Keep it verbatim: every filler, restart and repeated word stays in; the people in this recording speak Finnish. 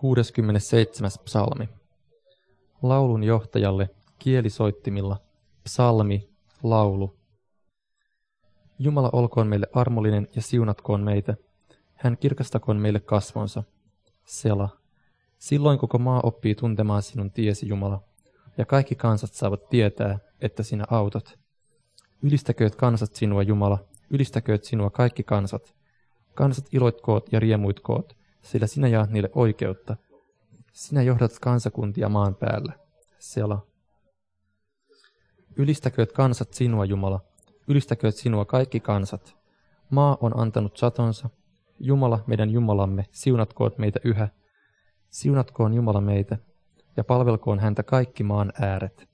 kuudeskymmenesseitsemäs psalmi. Laulun johtajalle kielisoittimilla, psalmi, laulu. Jumala olkoon meille armollinen ja siunatkoon meitä. Hän kirkastakoon meille kasvonsa. Sela. Silloin koko maa oppii tuntemaan sinun tiesi, Jumala, ja kaikki kansat saavat tietää, että sinä autat. Ylistäkööt kansat sinua, Jumala, ylistäkööt sinua kaikki kansat. Kansat iloitkoot ja riemuitkoot, sillä sinä jaat niille oikeutta. Sinä johdat kansakuntia maan päällä. Sela. Ylistäkööt kansat sinua, Jumala, ylistäkööt sinua kaikki kansat. Maa on antanut satonsa. Jumala, meidän Jumalamme, siunatkoot meitä yhä. Siunatkoon Jumala meitä, ja palvelkoon häntä kaikki maan ääret.